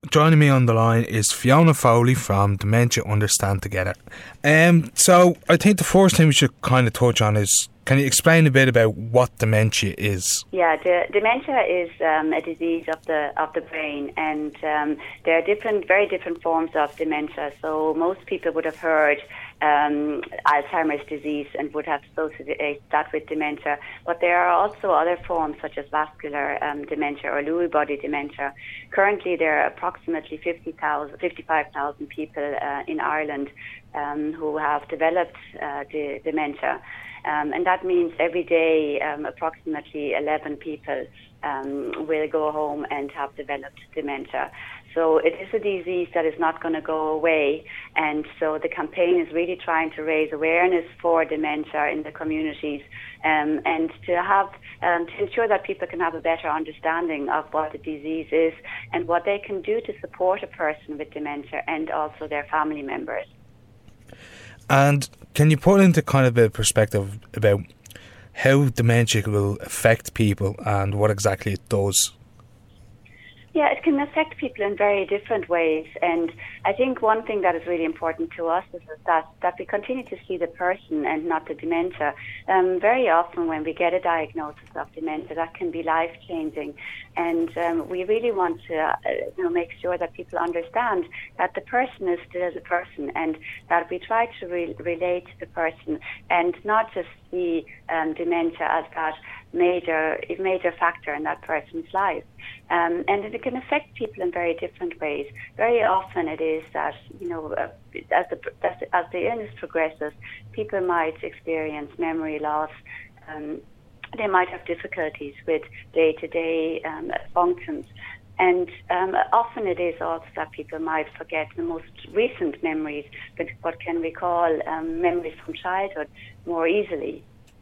joining me on the line is Fiona Foley from Dementia Understand Together. So I think the first thing we should kind of touch on is, can you explain a bit about what dementia is? Yeah, dementia is a disease of the brain, and there are very different forms of dementia. So most people would have heard Alzheimer's disease and would have associated that with dementia. But there are also other forms such as vascular dementia or Lewy body dementia. Currently, there are approximately 55,000 people in Ireland who have developed dementia. And that means every day approximately 11 people will go home and have developed dementia. So it is a disease that is not going to go away, and so the campaign is really trying to raise awareness for dementia in the communities, and to ensure that people can have a better understanding of what the disease is and what they can do to support a person with dementia and also their family members. And can you put into kind of a perspective about how dementia will affect people and what exactly it does? Yeah, it can affect people in very different ways, and I think one thing that is really important to us is that we continue to see the person and not the dementia. Very often when we get a diagnosis of dementia, that can be life-changing, and we really want to make sure that people understand that the person is still the person, and that we try to relate to the person and not just see dementia as that major factor in that person's life. And it can affect people in very different ways. Very often it is that, as the illness progresses, people might experience memory loss. They might have difficulties with day-to-day functions. And often it is also that people might forget the most recent memories, but can recall memories from childhood more easily.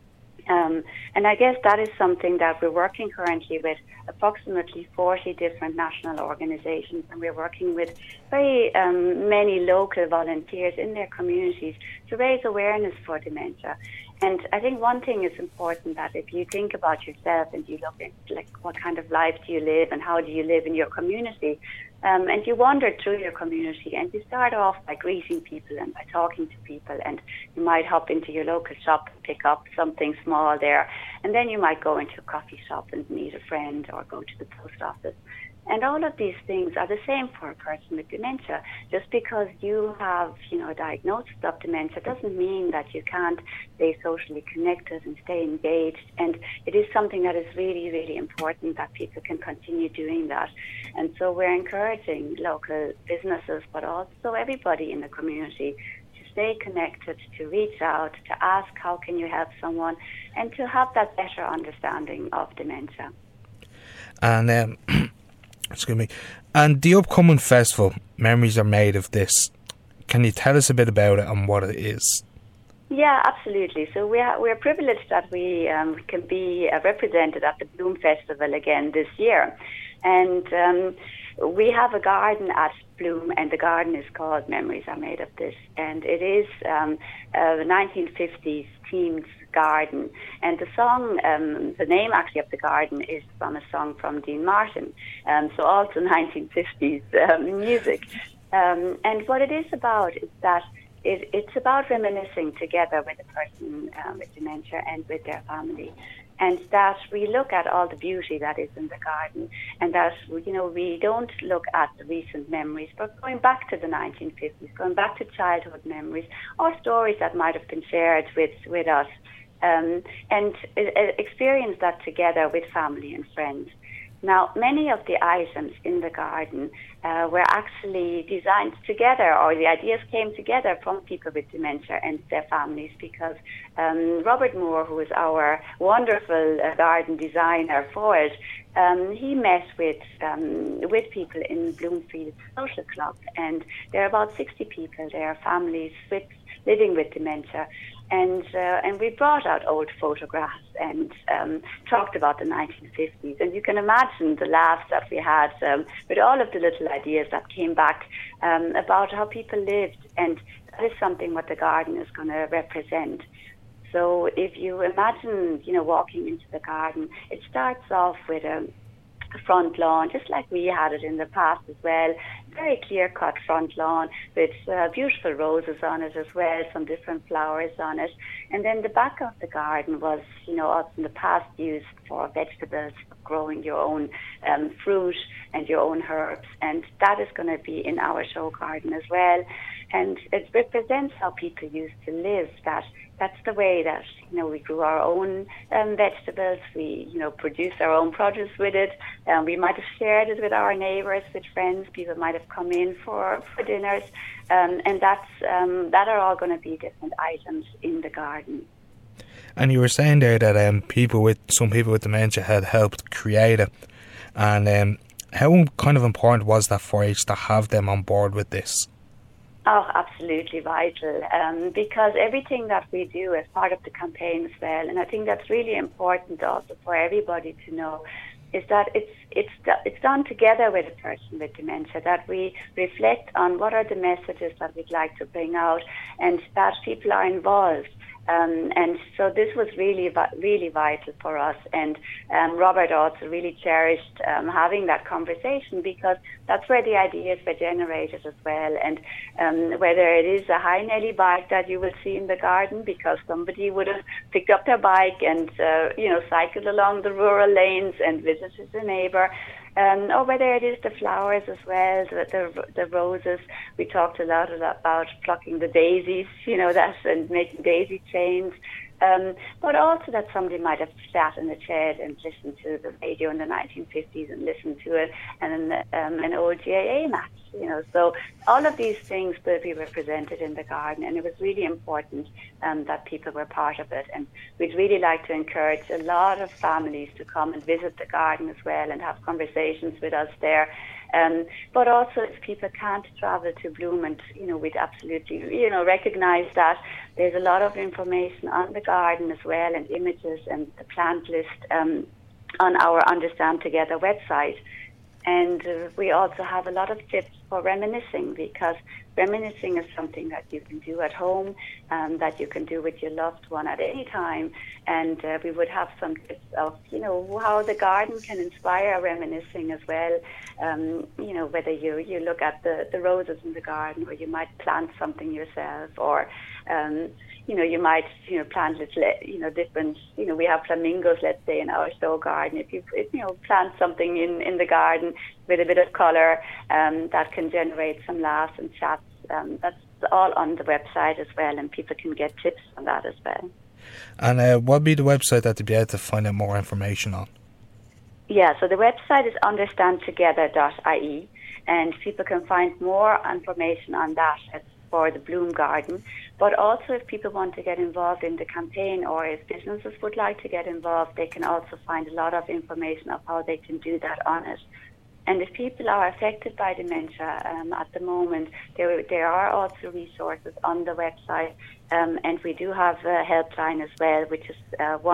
And I guess that is something that we're working currently with approximately 40 different national organizations, and we're working with very many local volunteers in their communities to raise awareness for dementia. And I think one thing is important, that if you think about yourself and you look at what kind of life do you live and how do you live in your community, and you wander through your community and you start off by greeting people and by talking to people, and you might hop into your local shop and pick up something small there, and then you might go into a coffee shop and meet a friend or go to the post office. And all of these things are the same for a person with dementia. Just because you have, a diagnosis of dementia doesn't mean that you can't stay socially connected and stay engaged. And it is something that is really, really important that people can continue doing that. And so we're encouraging local businesses, but also everybody in the community, to stay connected, to reach out, to ask how can you help someone, and to have that better understanding of dementia. And excuse me. And the upcoming festival, Memories Are Made of This, can you tell us a bit about it and what it is? Yeah, absolutely. So we're privileged that we can be represented at the Bloom Festival again this year. And we have a garden at Bloom, and the garden is called Memories Are Made of This. And it is a 1950s themed garden. And the song, the name actually of the garden is from a song from Dean Martin. So also 1950s music. And what it is about is that it's about reminiscing together with a person with dementia and with their family. And that we look at all the beauty that is in the garden, and that, we don't look at the recent memories, but going back to the 1950s, going back to childhood memories, or stories that might have been shared with us, and experience that together with family and friends. Now, many of the items in the garden were actually designed together, or the ideas came together from people with dementia and their families, because Robert Moore, who is our wonderful garden designer for it, he met with people in Bloomfield Social Club, and there are about 60 people there, families living with dementia. And we brought out old photographs and talked about the 1950s. And you can imagine the laughs that we had with all of the little ideas that came back about how people lived. And that is something what the garden is going to represent. So if you imagine, walking into the garden, it starts off with a front lawn, just like we had it in the past as well. Very clear-cut front lawn with beautiful roses on it as well, some different flowers on it. And then the back of the garden was, also in the past used for vegetables, growing your own fruit and your own herbs. And that is going to be in our show garden as well. And it represents how people used to live, that's the way that, we grew our own vegetables, we, produced our own produce with it, we might have shared it with our neighbours, with friends, people might have come in for dinners, and that are all going to be different items in the garden. And you were saying there that some people with dementia had helped create it, and how kind of important was that for you to have them on board with this? Oh, absolutely vital, because everything that we do as part of the campaign as well, and I think that's really important also for everybody to know, is that it's done together with a person with dementia, that we reflect on what are the messages that we'd like to bring out, and that people are involved. And so this was really vital for us. And Robert also really cherished having that conversation, because that's where the ideas were generated as well. And whether it is a Hi Nelly bike that you will see in the garden, because somebody would have picked up their bike and cycled along the rural lanes and visited a neighbour. Or whether it is the flowers as well, the roses. We talked a lot about plucking the daisies, and making daisy chains. But also that somebody might have sat in a shed and listened to the radio in the 1950s and listened to it, and an old GAA match. So all of these things will be represented in the garden, and it was really important that people were part of it. And we'd really like to encourage a lot of families to come and visit the garden as well and have conversations with us there. But also, if people can't travel to Bloom, and we'd absolutely recognise that there's a lot of information on the garden as well, and images and the plant list on our Understand Together website. And we also have a lot of tips for reminiscing, because reminiscing is something that you can do at home, that you can do with your loved one at any time. And we would have some tips of, how the garden can inspire reminiscing as well. Whether you look at the roses in the garden, or you might plant something yourself, or you might, plant little, different, we have flamingos, let's say, in our show garden. If you plant something in the garden with a bit of colour, that can generate some laughs and chats. That's all on the website as well, and people can get tips on that as well. And what would be the website that they'd be able to find out more information on? Yeah, so the website is understandtogether.ie, and people can find more information on that for the Bloom Garden. But also, if people want to get involved in the campaign, or if businesses would like to get involved, they can also find a lot of information of how they can do that on it. And if people are affected by dementia at the moment, there are also resources on the website, and we do have a helpline as well, which is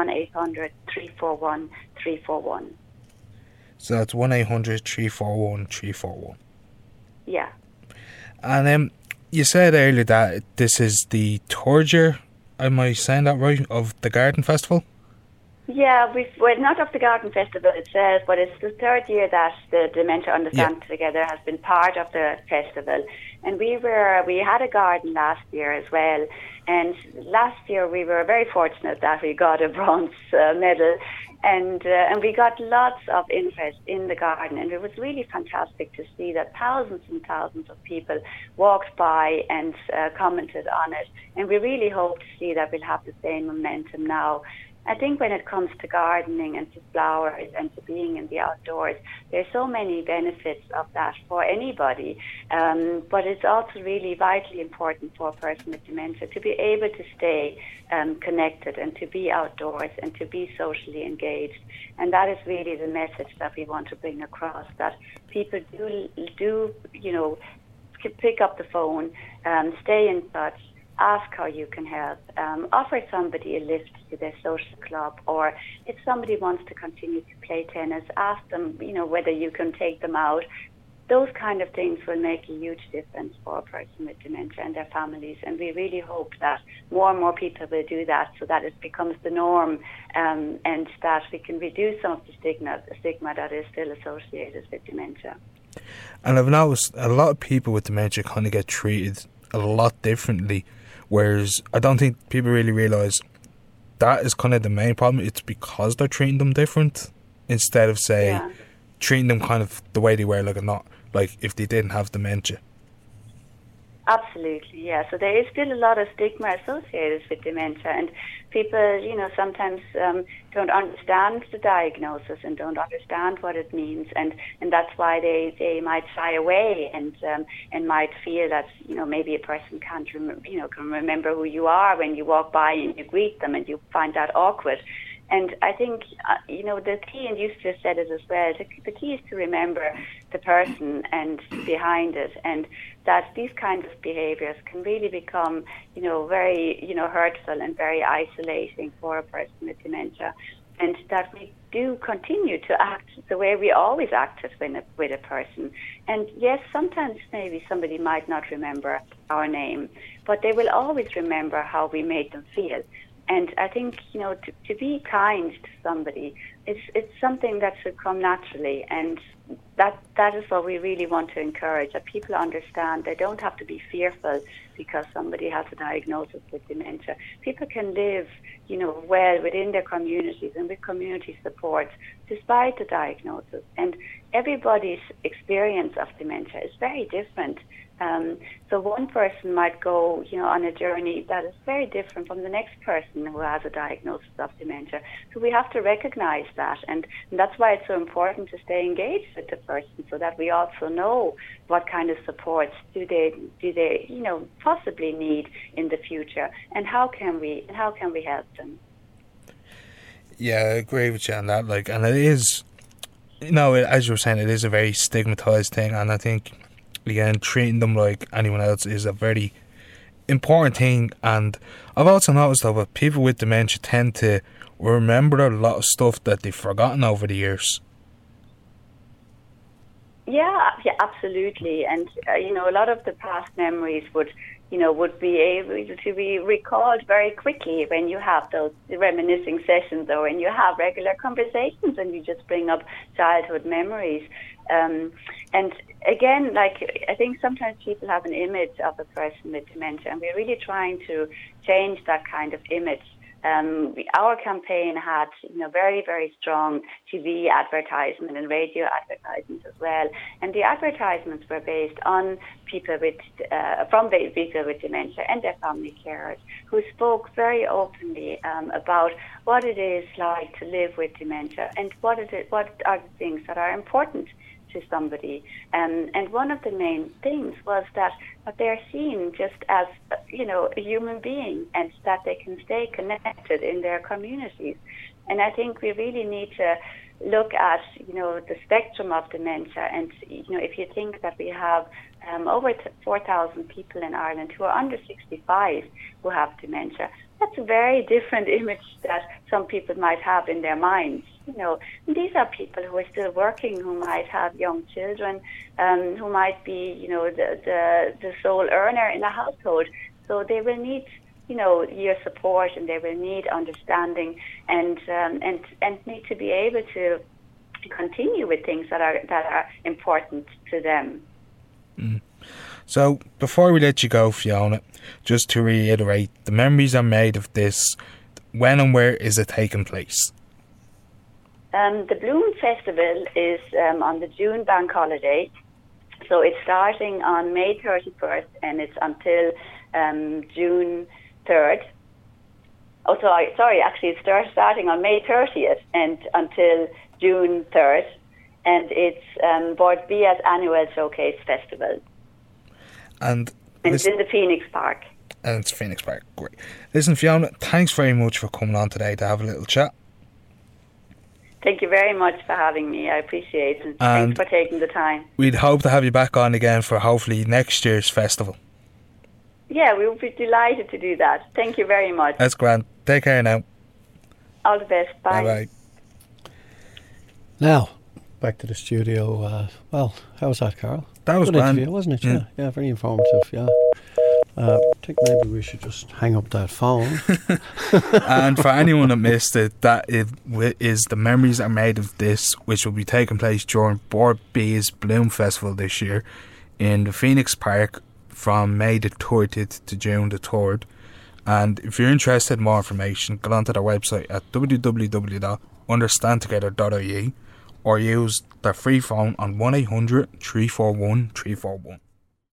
1-800-341-341. So that's 1-800-341-341. Yeah. And you said earlier that this is the third year, am I saying that right, of the Garden Festival? Yeah, we're not of the Garden Festival itself, but it's the third year that the Dementia Understand Together has been part of the festival. And we had a garden last year as well. And last year we were very fortunate that we got a bronze medal. And we got lots of interest in the garden, and it was really fantastic to see that thousands and thousands of people walked by and commented on it. And we really hope to see that we'll have the same momentum now. I think when it comes to gardening and to flowers and to being in the outdoors, there's so many benefits of that for anybody. But it's also really vitally important for a person with dementia to be able to stay connected and to be outdoors and to be socially engaged. And that is really the message that we want to bring across, that people do pick up the phone, stay in touch, ask how you can help, offer somebody a lift to their social club, or if somebody wants to continue to play tennis, ask them, whether you can take them out those kind of things will make a huge difference for a person with dementia and their families. And we really hope that more and more people will do that, so that it becomes the norm, and that we can reduce some of the stigma that is still associated with dementia. And I've noticed a lot of people with dementia kind of get treated a lot differently, whereas I don't think people really realise that is kind of the main problem. It's because they're treating them different instead of, say, treating them kind of the way they were, like if they didn't have dementia. Absolutely, yeah. So there is still a lot of stigma associated with dementia, and people, sometimes don't understand the diagnosis and don't understand what it means, and that's why they might shy away and might feel that maybe a person can't can remember who you are when you walk by and you greet them, and you find that awkward. And I think, the key, and you just said it as well, the key is to remember the person and behind it, and that these kinds of behaviours can really become, very, hurtful and very isolating for a person with dementia, and that we do continue to act the way we always acted with a person. And yes, sometimes maybe somebody might not remember our name, but they will always remember how we made them feel. And I think, to be kind to somebody, it's something that should come naturally, and that is what we really want to encourage, that people understand they don't have to be fearful because somebody has a diagnosis with dementia. People can live, well within their communities and with community support despite the diagnosis. And everybody's experience of dementia is very different. So one person might go, on a journey that is very different from the next person who has a diagnosis of dementia. So we have to recognize that, and that's why it's so important to stay engaged with the person, so that we also know what kind of supports do they possibly need in the future, and how can we help them. Yeah, I agree with you on that. And it is, as you were saying, it is a very stigmatized thing, and I think, again, treating them like anyone else is a very important thing. And I've also noticed that people with dementia tend to remember a lot of stuff that they've forgotten over the years. Yeah, absolutely. And a lot of the past memories would be able to be recalled very quickly when you have those reminiscing sessions, or when you have regular conversations and you just bring up childhood memories. And again, I think sometimes people have an image of a person with dementia, and we're really trying to change that kind of image. Our campaign had, very, very strong TV advertisement and radio advertisements as well. And the advertisements were based on people with dementia and their family carers, who spoke very openly about what it is like to live with dementia, and what are the things that are important to somebody. And one of the main things was that they're seen just as, a human being, and that they can stay connected in their communities. And I think we really need to look at, the spectrum of dementia. And, if you think that we have over 4,000 people in Ireland who are under 65 who have dementia, that's a very different image that some people might have in their minds. These are people who are still working, who might have young children, who might be, the sole earner in a household. So they will need, your support, and they will need understanding, and need to be able to continue with things that are important to them. Mm. So before we let you go, Fiona, just to reiterate, the memories are made of this. When and where is it taking place? The Bloom Festival is on the June bank holiday. So it's starting on May 31st, and it's until June 3rd. Oh, sorry, actually it's starting on May 30th and until June 3rd. And it's Bord Bia's annual Showcase Festival. And it's in the Phoenix Park. And it's Phoenix Park, great. Listen, Fiona, thanks very much for coming on today to have a little chat. Thank you very much for having me. I appreciate it. And thanks for taking the time. We'd hope to have you back on again for hopefully next year's festival. Yeah, we would be delighted to do that. Thank you very much. That's grand. Take care now. All the best. Bye. Bye-bye. Now, back to the studio. Well, how was that, Carl? That was good grand. interview, wasn't it? Yeah, very informative. Yeah. I think maybe we should just hang up that phone. And for anyone that missed it, that is the Memories Are Made of This, which will be taking place during Board B's Bloom Festival this year in the Phoenix Park from May the 30th to June the 3rd. And if you're interested in more information, go onto their website at www.understandtogether.ie or use their free phone on 1-800-341-341.